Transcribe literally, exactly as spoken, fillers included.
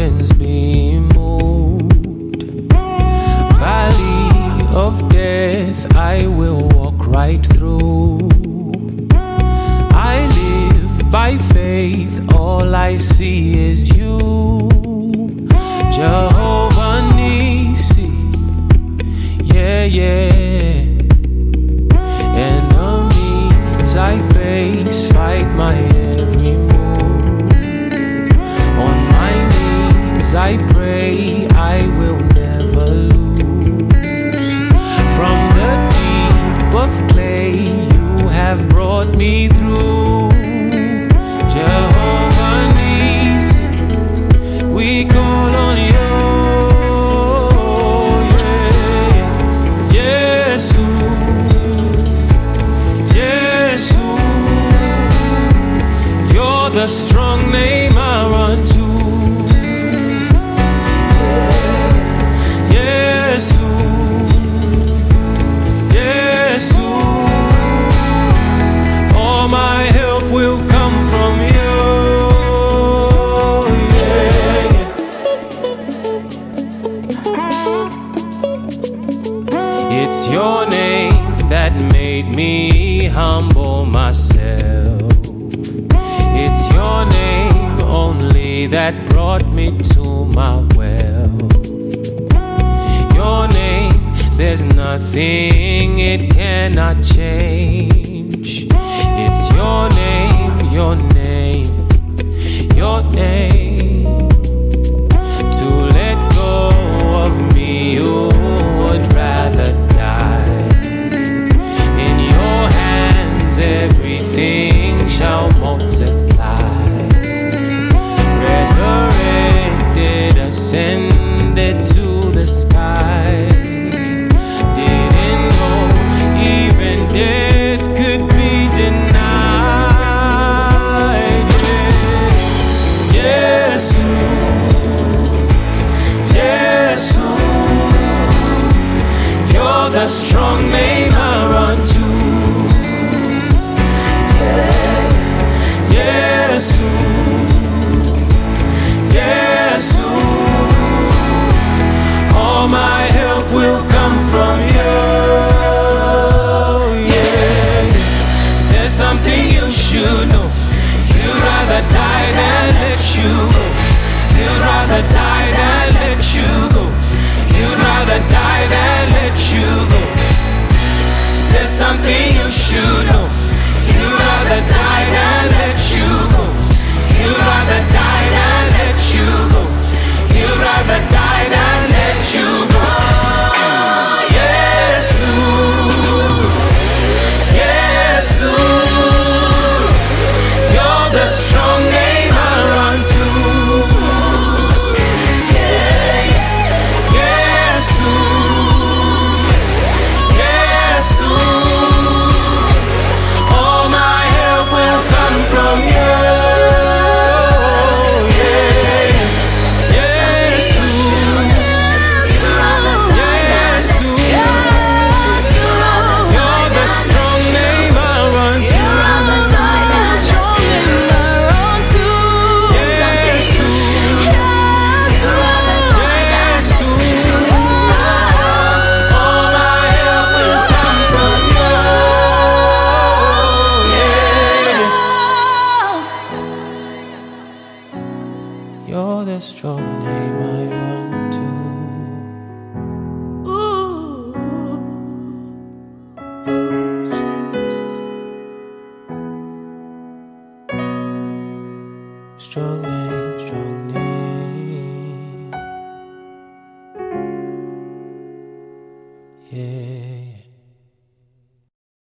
mountains be moved. Valley of death I will walk right through. I live by faith, all I see is you. Jehovah Nissi, yeah, yeah. Enemies I face, fight my every move. On my knees I pray, I will never lose. From the deep of clay you have brought me through. Jehovah Nissi, we call on you. The strong name I run to. Yes, yes, all my help will come from you. Yeah. It's your name that made me humble myself. It's your name only that brought me to my wealth. Your name, there's nothing it cannot change. It's your name, your name, your name. To let go of me, you would rather die. In your hands, everything shall multiply. Resurrected, ascended to the sky. Didn't know even death could be denied. Yeah. Yes, yes, you're the strong name I run to. Yeah. Yes, yes, all my help will come from you. Yeah, there's something you should know. You'd rather die than let you go. You'd rather die than let you go. You'd rather die than let you go. There's something you should know. You'd rather die than let you go. You'd rather die than let you go. You'd rather die than let you go. Yes, yes, you're the strong name I run to. Yes, yes, all my help will come from you. You're the strong name I run to. Ooh, ooh, Jesus. Strong name, strong name.